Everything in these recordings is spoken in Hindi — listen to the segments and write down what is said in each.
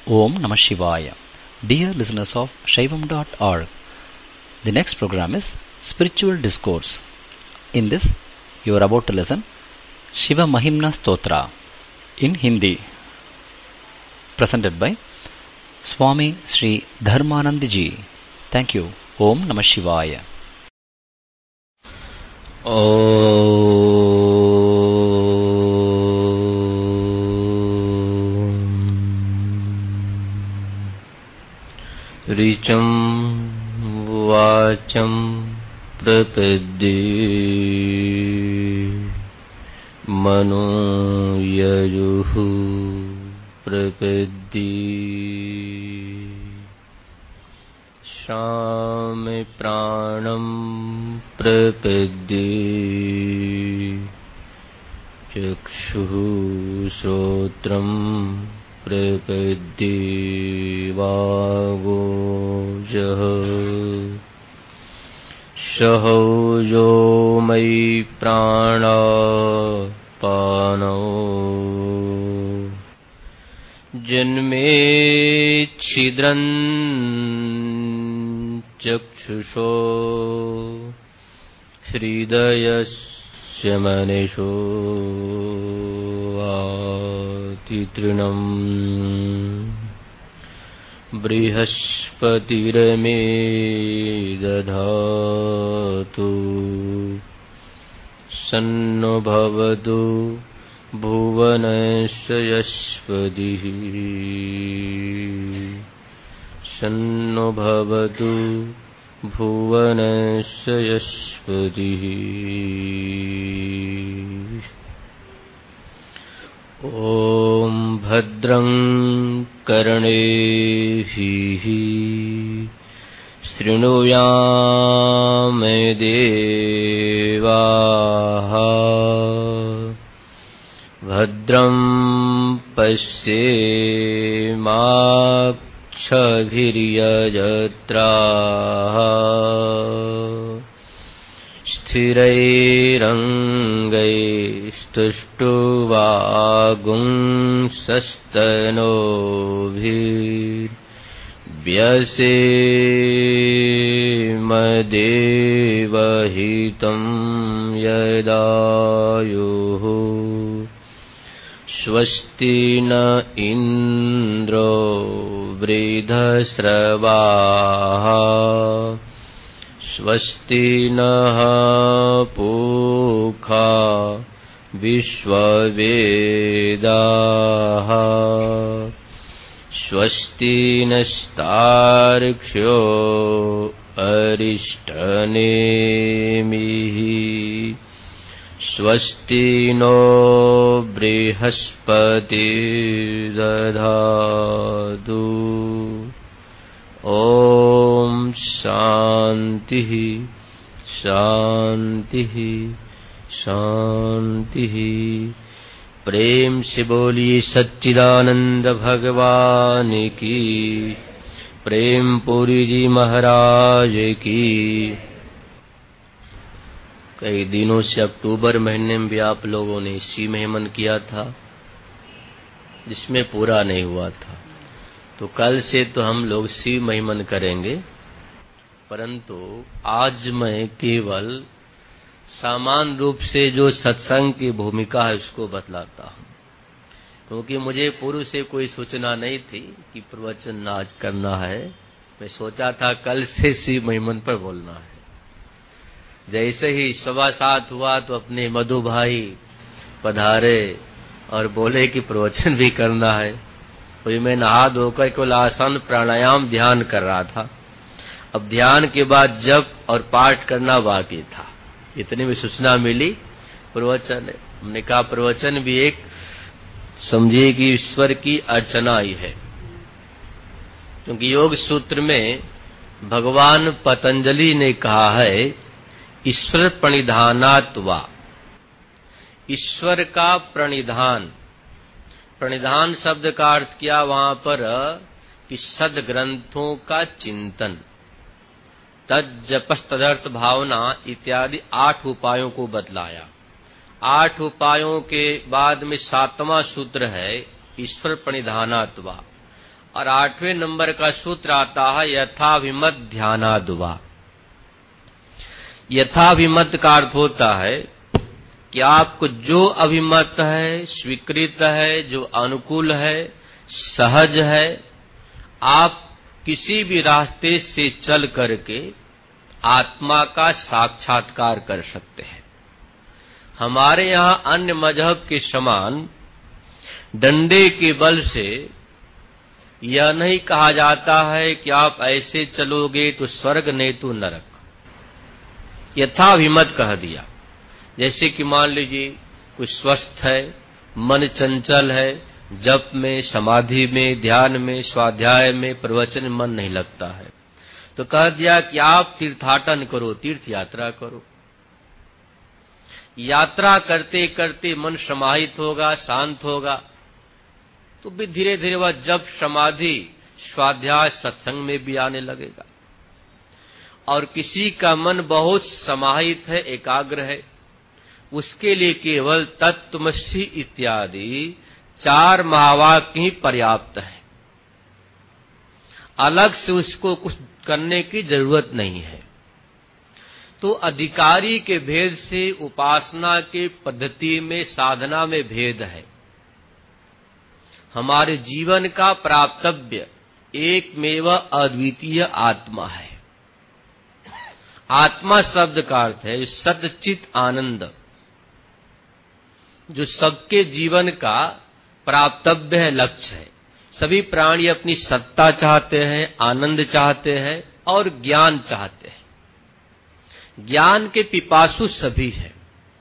Om Namah Shivaya. Dear listeners of Shaivam.org, the next program is Spiritual Discourse. In this, you are about to listen Shiva Mahimna Stotra in Hindi, presented by Swami Sri Dharmanand Ji. Thank you. Om Namah Shivaya. ऋचं वाचं प्रपद्ये मनो यजुः प्रपद्ये शामे प्राणं प्रपद्ये चक्षुः श्रोत्रं प्रपद्ये वागोजः सहौजो मयि प्राणापानौ जन्मेच्छिद्रं चक्षुषो हृदयस्य मनीषो आतितृणम् बृहस्पतिर्मे दधातु सन्नो भवतु भुवनस्य यस्पतिः सन्नो भवतु भुवनस्य यस्पतिः ॐ भद्रं कर्णेभिः शृणुयाम देवाः भद्रं पश्येमाक्षभिर्यजत्राः स्थिरैरङ्गैस्तुष्टुवागुंसस्तनोभिर्व्यसेमदेवहितं यदायुः स्वस्ति न इन्द्रो वृद्धश्रवाः स्वस्ति नः पूषा विश्ववेदाः स्वस्ति नस्तार्क्ष्यो अरिष्टनेमिः स्वस्ति नो बृहस्पतिर्दधातु ओम शांति शांति शांति। प्रेम से बोलिए सच्चिदानंद भगवान की, प्रेम पुरी जी महाराज की। कई दिनों से अक्टूबर महीने में भी आप लोगों ने शिव महिमन किया था, जिसमें पूरा नहीं हुआ था। तो कल से तो हम लोग शिव महिमन करेंगे, परंतु आज मैं केवल सामान्य रूप से जो सत्संग की भूमिका है उसको बतलाता हूँ, क्योंकि मुझे पूर्व से कोई सूचना नहीं थी कि प्रवचन आज करना है। मैं सोचा था कल से शिव महिमन पर बोलना है। जैसे ही 7:15 हुआ तो अपने मधु भाई पधारे और बोले कि प्रवचन भी करना है। तो मैं नहा धोकर केवल आसन प्राणायाम ध्यान कर रहा था। अब ध्यान के बाद जप और पाठ करना बाकी था। इतने में सूचना मिली प्रवचन है। हमने कहा प्रवचन भी एक समझिए कि ईश्वर की अर्चना ही है, क्योंकि योग सूत्र में भगवान पतंजलि ने कहा है ईश्वर प्रणिधानात् वा। ईश्वर का प्रणिधान, प्रणिधान शब्द का अर्थ किया वहां पर कि सद्ग्रंथों का चिंतन, तज्जपस् तदर्थ भावना इत्यादि 8 उपायों को बतलाया। 8 उपायों के बाद में 7वां सूत्र है ईश्वर प्रणिधानात् वा। और 8वें नंबर का सूत्र आता है यथाभिमत ध्यानादुवा। यथाभिमत का अर्थ होता है कि आपको जो अभिमत है, स्वीकृत है, जो अनुकूल है, सहज है, आप किसी भी रास्ते से चल करके आत्मा का साक्षात्कार कर सकते हैं। हमारे यहाँ अन्य मजहब के समान डंडे के बल से यह नहीं कहा जाता है कि आप ऐसे चलोगे तो स्वर्ग नहीं तो नरक। यथाभिमत कह दिया। जैसे कि मान लीजिए कोई स्वस्थ है, मन चंचल है, जप में, समाधि में, ध्यान में, स्वाध्याय में, प्रवचन में मन नहीं लगता है, तो कह दिया कि आप तीर्थाटन करो, तीर्थ यात्रा करो। यात्रा करते करते मन समाहित होगा, शांत होगा, तो भी धीरे धीरे वह जप, समाधि, स्वाध्याय, सत्संग में भी आने लगेगा। और किसी का मन बहुत समाहित है, एकाग्र है, उसके लिए केवल तत्त्वमसि इत्यादि 4 महावाक्य ही पर्याप्त है। अलग से उसको कुछ करने की जरूरत नहीं है। तो अधिकारी के भेद से उपासना के पद्धति में, साधना में भेद है। हमारे जीवन का प्राप्तव्य एकमेव अद्वितीय आत्मा है। आत्मा शब्द का अर्थ है सच्चित आनंद, जो सबके जीवन का प्राप्तव्य है, लक्ष्य है। सभी प्राणी अपनी सत्ता चाहते हैं, आनंद चाहते हैं और ज्ञान चाहते हैं। ज्ञान के पिपासु सभी हैं।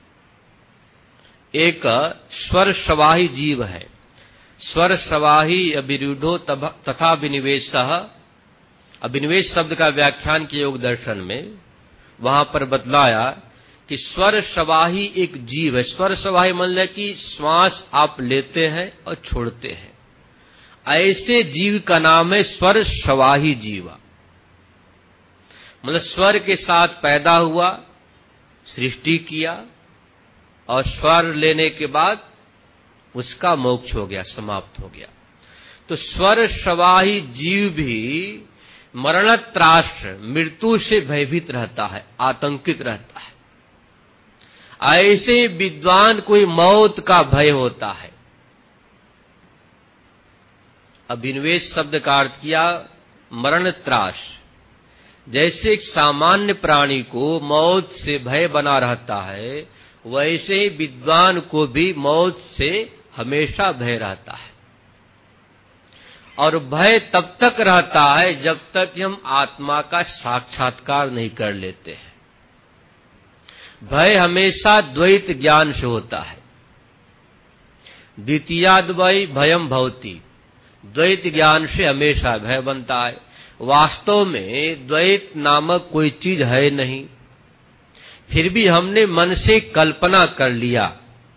एक स्वर सवाही जीव है। स्वर सवाही अभिरूढ़ो तथा विनिवेशः। अभिनिवेश शब्द का व्याख्यान किया योग दर्शन में, वहां पर बतलाया कि स्वर सवाही एक जीव है। स्वर सवाही मतलब कि श्वास आप लेते हैं और छोड़ते हैं, ऐसे जीव का नाम है स्वर सवाही जीवा। मतलब स्वर के साथ पैदा हुआ, सृष्टि किया और स्वर लेने के बाद उसका मोक्ष हो गया, समाप्त हो गया। तो स्वर सवाही जीव भी मरणत्रास, मृत्यु से भयभीत रहता है, आतंकित रहता है। ऐसे विद्वान कोई मौत का भय होता है। अभिनिवेश शब्द का अर्थ किया मरण त्रास। जैसे एक सामान्य प्राणी को मौत से भय बना रहता है, वैसे ही विद्वान को भी मौत से हमेशा भय रहता है। और भय तब तक रहता है जब तक हम आत्मा का साक्षात्कार नहीं कर लेते हैं। भय हमेशा द्वैत ज्ञान से होता है। द्वितीयाद्वै भयम भवति। द्वैत ज्ञान से हमेशा भय बनता है। वास्तव में द्वैत नामक कोई चीज है नहीं, फिर भी हमने मन से कल्पना कर लिया।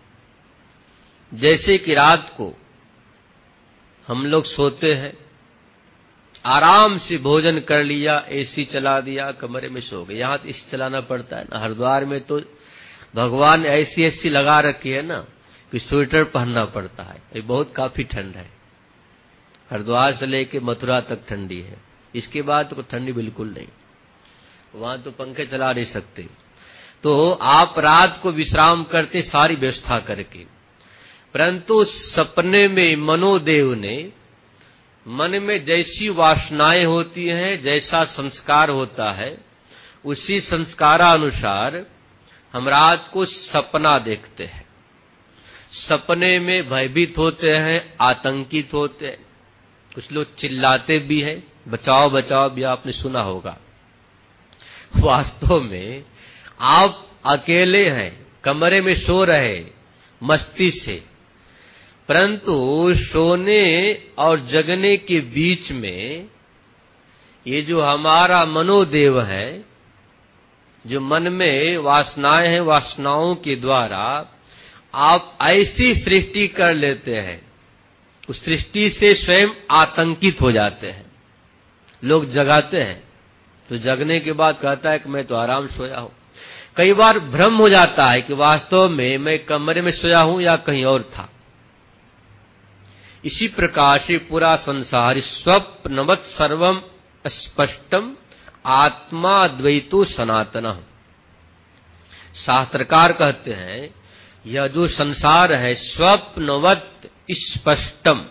जैसे कि रात को हम लोग सोते हैं, आराम से भोजन कर लिया, एसी चला दिया, कमरे में सो गए। यहाँ तो एसी चलाना पड़ता है ना। हरिद्वार में तो भगवान ने ऐसी एसी लगा रखी है ना कि स्वेटर पहनना पड़ता है। ये बहुत काफी ठंड है। हरिद्वार से लेके मथुरा तक ठंडी है, इसके बाद तो ठंडी बिल्कुल नहीं। वहां तो पंखे चला नहीं सकते। तो आप रात को विश्राम करते सारी व्यवस्था करके, परंतु सपने में मनोदेव ने मन में जैसी वासनाएं होती हैं, जैसा संस्कार होता है, उसी संस्कारानुसार हम रात को सपना देखते हैं। सपने में भयभीत होते हैं, आतंकित होते हैं। कुछ लोग चिल्लाते भी हैं, बचाओ बचाओ भी आपने सुना होगा। वास्तव में आप अकेले हैं, कमरे में सो रहे मस्ती से, परंतु सोने और जगने के बीच में ये जो हमारा मनोदेव है, जो मन में वासनाएं हैं, वासनाओं के द्वारा आप ऐसी सृष्टि कर लेते हैं, उस सृष्टि से स्वयं आतंकित हो जाते हैं। लोग जगाते हैं तो जगने के बाद कहता है कि मैं तो आराम सोया हूं। कई बार भ्रम हो जाता है कि वास्तव में मैं कमरे में सोया हूं या कहीं और था। इसी प्रकार से पूरा संसार स्वप्नवत् सर्वम स्पष्टम आत्मा द्वैतो सनातनः। शास्त्रकार कहते हैं यह जो संसार है स्वप्नवत् स्पष्टम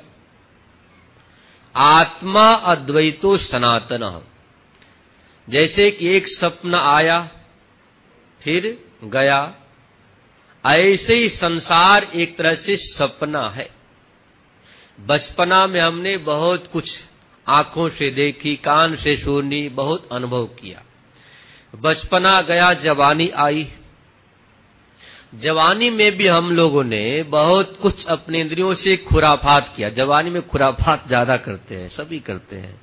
आत्मा अद्वैतो सनातनः। जैसे कि एक स्वप्न आया फिर गया, ऐसे ही संसार एक तरह से सपना है। बचपना में हमने बहुत कुछ आंखों से देखी, कान से सुनी, बहुत अनुभव किया। बचपना गया, जवानी आई। जवानी में भी हम लोगों ने बहुत कुछ अपने इंद्रियों से खुराफात किया। जवानी में खुराफात ज्यादा करते हैं, सभी करते हैं।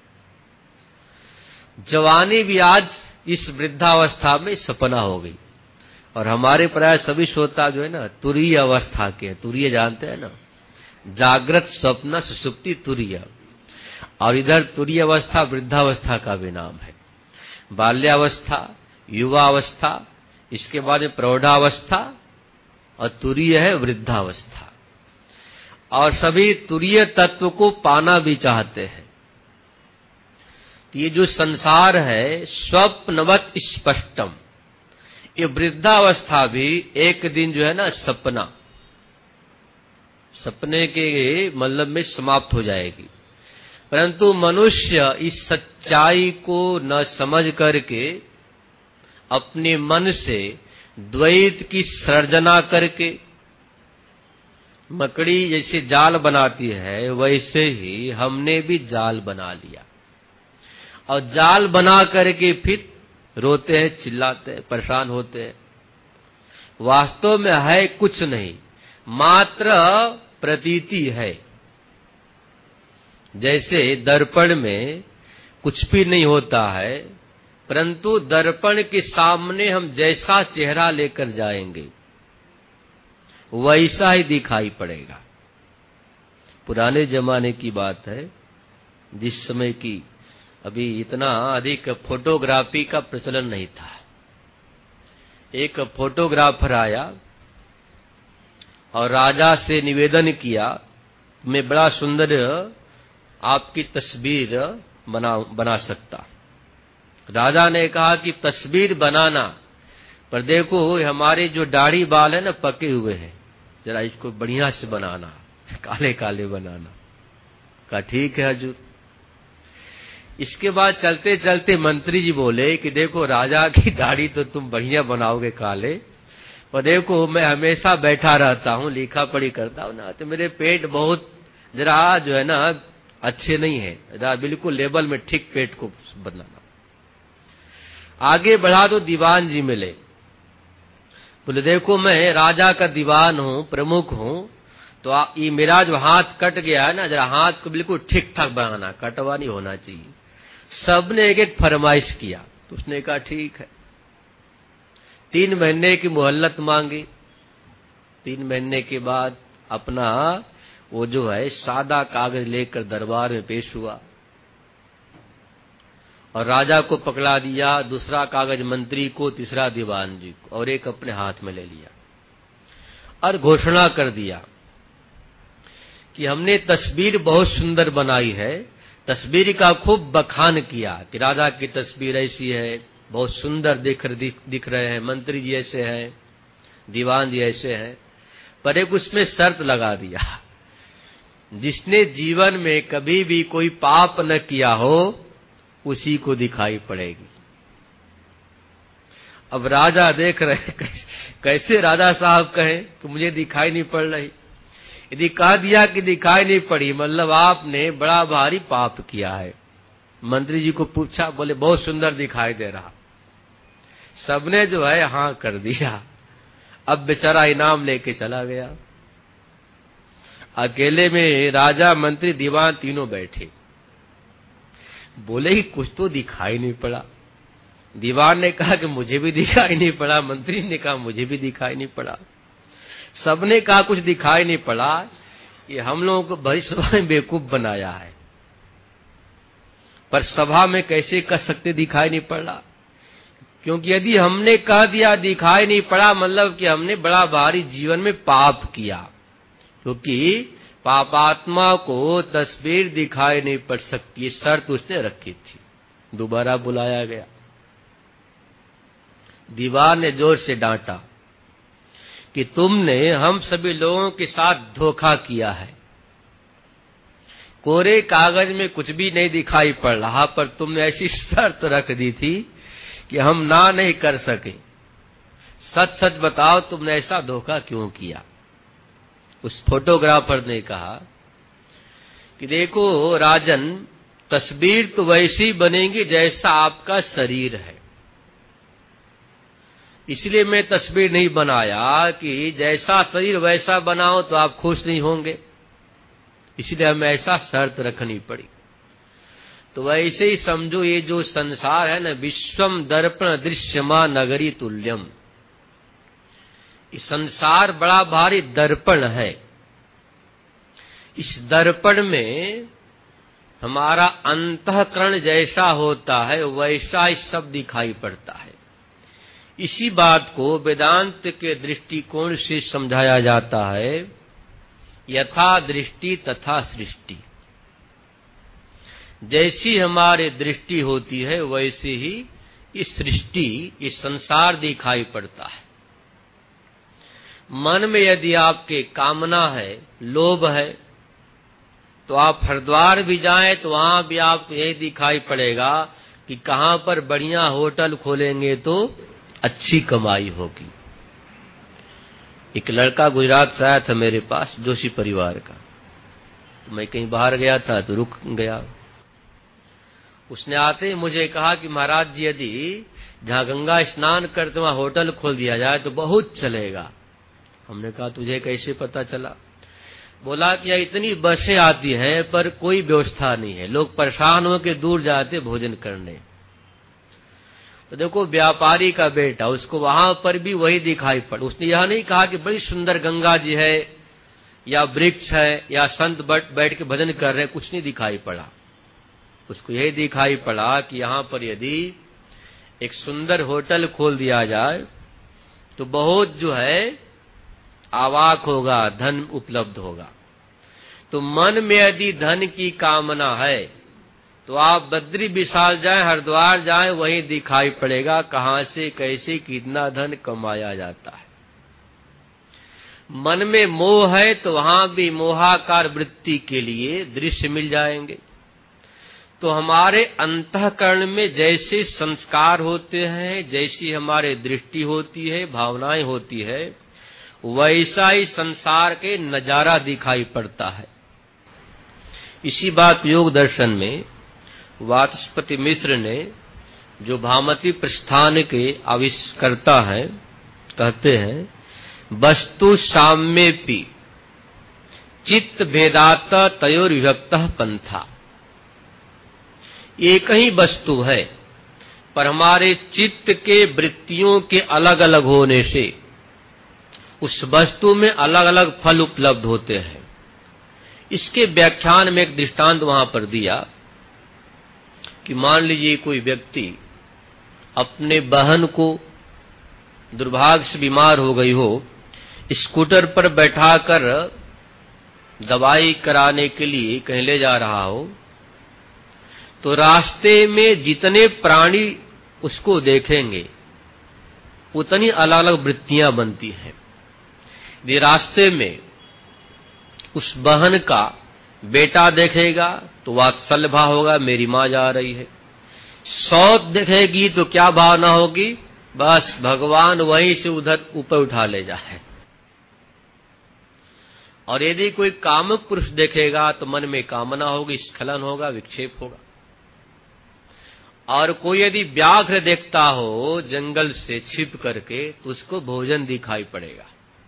जवानी भी आज इस वृद्धावस्था में सपना हो गई। और हमारे प्राय सभी श्रोता जो है ना तुरीय अवस्था के, तुरीय जानते हैं ना, जागृत स्वप्न सुषुप्ति तुरीय। और इधर तुरीय अवस्था वृद्धावस्था का भी नाम है। बाल्यावस्था, युवावस्था, इसके बाद प्रौढ़ावस्था, और तुरीय है वृद्धावस्था। और सभी तुरीय तत्व को पाना भी चाहते हैं। ये जो संसार है स्वप्नवत् स्पष्टम, ये वृद्धावस्था भी एक दिन जो है ना सपना, सपने के मतलब में समाप्त हो जाएगी। परंतु मनुष्य इस सच्चाई को न समझ करके अपने मन से द्वैत की सृजना करके मकड़ी जैसे जाल बनाती है, वैसे ही हमने भी जाल बना लिया। और जाल बना करके फिर रोते हैं, चिल्लाते हैं, परेशान होते हैं। वास्तव में है कुछ नहीं, मात्र प्रतीति है। जैसे दर्पण में कुछ भी नहीं होता है, परंतु दर्पण के सामने हम जैसा चेहरा लेकर जाएंगे वैसा ही दिखाई पड़ेगा। पुराने जमाने की बात है, जिस समय की अभी इतना अधिक फोटोग्राफी का प्रचलन नहीं था। एक फोटोग्राफर आया और राजा से निवेदन किया, मैं बड़ा सुंदर आपकी तस्वीर बना सकता। राजा ने कहा कि तस्वीर बनाना, पर देखो हमारे जो दाढ़ी बाल है ना पके हुए हैं, जरा इसको बढ़िया से बनाना, काले काले बनाना। कहा ठीक है हजूर। इसके बाद चलते चलते मंत्री जी बोले कि देखो राजा की दाढ़ी तो तुम बढ़िया बनाओगे काले, पर देखो मैं हमेशा बैठा रहता हूँ, लिखा पढ़ी करता हूँ ना, तो मेरे पेट बहुत जरा जो है ना अच्छे नहीं है, जरा बिल्कुल लेवल में ठीक पेट को बदलाना। आगे बढ़ा तो दीवान जी मिले, बोले देखो मैं राजा का दीवान हूँ, प्रमुख हूँ, तो ये मेरा जो हाथ कट गया है ना, जरा हाथ को बिल्कुल ठीक ठाक बनाना, कटवा नहीं होना चाहिए। सबने एक एक फरमाइश किया, तो उसने कहा ठीक है। 3 महीने की मोहल्लत मांगी। 3 महीने के बाद अपना वो जो है सादा कागज लेकर दरबार में पेश हुआ और राजा को पकड़ा दिया, दूसरा कागज मंत्री को, तीसरा दीवान जी को, और एक अपने हाथ में ले लिया और घोषणा कर दिया कि हमने तस्वीर बहुत सुंदर बनाई है। तस्वीर का खूब बखान किया कि राजा की तस्वीर ऐसी है, बहुत सुंदर दिख रहे हैं, मंत्री जी ऐसे हैं, दीवान जी ऐसे हैं। पर एक उसमें शर्त लगा दिया, जिसने जीवन में कभी भी कोई पाप न किया हो उसी को दिखाई पड़ेगी। अब राजा देख रहे कैसे राजा साहब कहें कि मुझे दिखाई नहीं पड़ रही। यदि कह दिया कि दिखाई नहीं पड़ी, मतलब आपने बड़ा भारी पाप किया है। मंत्री जी को पूछा, बोले बहुत सुंदर दिखाई दे रहा। सबने जो है हाँ कर दिया। अब बेचारा इनाम लेके चला गया। अकेले में राजा, मंत्री, दीवान तीनों बैठे। बोले ही कुछ तो दिखाई नहीं पड़ा। दीवान ने कहा कि मुझे भी दिखाई नहीं पड़ा, मंत्री ने कहा मुझे भी दिखाई नहीं पड़ा, सबने कहा कुछ दिखाई नहीं पड़ा। ये हम लोगों को बड़ी सभा में बेवकूफ बनाया है। पर सभा में कैसे कह सकते दिखाई नहीं पड़ा? क्योंकि यदि हमने कह दिया दिखाई नहीं पड़ा, मतलब कि हमने बड़ा भारी जीवन में पाप किया। क्योंकि पापात्मा को तस्वीर दिखाई नहीं पड़ सकती, ये शर्त उसने रखी थी। दोबारा बुलाया गया, दीवार ने जोर से डांटा कि तुमने हम सभी लोगों के साथ धोखा किया है। कोरे कागज में कुछ भी नहीं दिखाई पड़ रहा, पर तुमने ऐसी शर्त रख दी थी कि हम ना नहीं कर सके। सच सच बताओ, तुमने ऐसा धोखा क्यों किया? उस फोटोग्राफर ने कहा कि देखो राजन, तस्वीर तो वैसी बनेगी जैसा आपका शरीर है, इसलिए मैं तस्वीर नहीं बनाया कि जैसा शरीर वैसा बनाओ तो आप खुश नहीं होंगे, इसलिए हमें ऐसा शर्त रखनी पड़ी। तो वैसे ही समझो, ये जो संसार है ना, विश्वम दर्पण दृश्यमा नगरी तुल्यम, इस संसार बड़ा भारी दर्पण है। इस दर्पण में हमारा अंतःकरण जैसा होता है वैसा ही सब दिखाई पड़ता है। इसी बात को वेदांत के दृष्टिकोण से समझाया जाता है, यथा दृष्टि तथा सृष्टि। जैसी हमारी दृष्टि होती है वैसे ही इस सृष्टि, इस संसार दिखाई पड़ता है। मन में यदि आपके कामना है, लोभ है, तो आप हरिद्वार भी जाएं तो वहां भी आपको यही दिखाई पड़ेगा कि कहां पर बढ़िया होटल खोलेंगे तो अच्छी कमाई होगी। एक लड़का गुजरात से आया था मेरे पास, जोशी परिवार का। तो मैं कहीं बाहर गया था तो रुक गया। उसने आते ही मुझे कहा कि महाराज जी, यदि जहां गंगा स्नान करते वहां होटल खोल दिया जाए तो बहुत चलेगा। हमने कहा तुझे कैसे पता चला? बोला कि इतनी बसें आती हैं पर कोई व्यवस्था नहीं है, लोग परेशान होकर दूर जाते भोजन करने। तो देखो, व्यापारी का बेटा, उसको वहां पर भी वही दिखाई पड़ा। उसने यह नहीं कहा कि बड़ी सुंदर गंगा जी है या वृक्ष है या संत बैठ के भजन कर रहे हैं, कुछ नहीं दिखाई पड़ा। उसको यही दिखाई पड़ा कि यहां पर यदि एक सुंदर होटल खोल दिया जाए तो बहुत जो है आवाक होगा, धन उपलब्ध होगा। तो मन में यदि धन की कामना है तो आप बद्री विशाल जाएं, हरिद्वार जाएं, वहीं दिखाई पड़ेगा कहां से कैसे कितना धन कमाया जाता है। मन में मोह है तो वहां भी मोहाकार वृत्ति के लिए दृश्य मिल जाएंगे। तो हमारे अंतःकरण में जैसे संस्कार होते हैं, जैसी हमारे दृष्टि होती है, भावनाएं होती है, वैसा ही संसार के नजारा दिखाई पड़ता है। इसी बात योग दर्शन में वाचस्पति मिश्र ने, जो भामती प्रस्थान के आविष्कर्ता हैं, कहते हैं, वस्तु साम्येपि चित्त भेदात तयोर विभक्तः पंथा। एक ही वस्तु है, पर हमारे चित्त के वृत्तियों के अलग अलग होने से उस वस्तु में अलग अलग फल उपलब्ध होते हैं। इसके व्याख्यान में एक दृष्टांत वहां पर दिया कि मान लीजिए कोई व्यक्ति अपने बहन को दुर्भाग्य से बीमार हो गई हो, स्कूटर पर बैठाकर दवाई कराने के लिए कहीं ले जा रहा हो, तो रास्ते में जितने प्राणी उसको देखेंगे उतनी अलग अलग वृत्तियां बनती हैं। यदि रास्ते में उस बहन का बेटा देखेगा तो वात्सल्य भाव होगा, मेरी मां जा रही है। सौत देखेगी तो क्या भावना होगी, बस भगवान वहीं से उधर ऊपर उठा ले जाए। और यदि कोई कामुक पुरुष देखेगा तो मन में कामना होगी, स्खलन होगा, विक्षेप होगा। और कोई यदि व्याघ्र देखता हो जंगल से छिप करके तो उसको भोजन दिखाई पड़ेगा।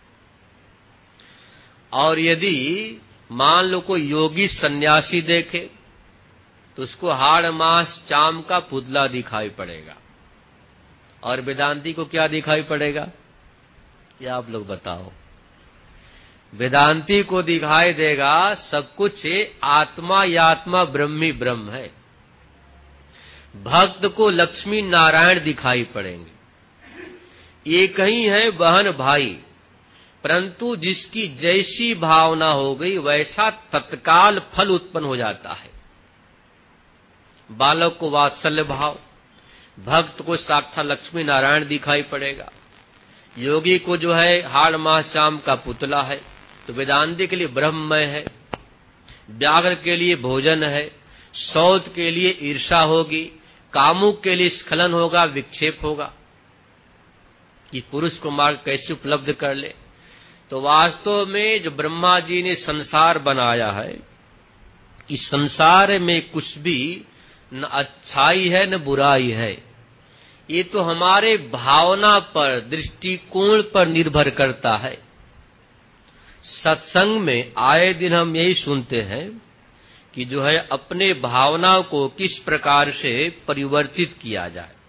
और यदि मान लो कोई योगी सन्यासी देखे तो उसको हाड़ मांस चाम का पुतला दिखाई पड़ेगा। और वेदांती को क्या दिखाई पड़ेगा, ये आप लोग बताओ? वेदांती को दिखाई देगा सब कुछ आत्मा या आत्मा ब्रह्मी ब्रह्म है। भक्त को लक्ष्मी नारायण दिखाई पड़ेंगे। एक ही है बहन भाई, परंतु जिसकी जैसी भावना हो गई वैसा तत्काल फल उत्पन्न हो जाता है। बालक को वात्सल्य भाव, भक्त को साक्षात लक्ष्मी नारायण दिखाई पड़ेगा, योगी को जो है हाड़ मास चाम का पुतला है, तो वेदांती के लिए ब्रह्ममय है, व्याघ्र के लिए भोजन है, सौत के लिए ईर्षा होगी, कामुक के लिए स्खलन होगा, विक्षेप होगा। कि पुरुष को मार्ग कैसे उपलब्ध कर ले। तो वास्तव में जो ब्रह्मा जी ने संसार बनाया है, इस संसार में कुछ भी न अच्छाई है न बुराई है, ये तो हमारे भावना पर, दृष्टिकोण पर निर्भर करता है। सत्संग में आए दिन हम यही सुनते हैं कि जो है अपने भावना को किस प्रकार से परिवर्तित किया जाए।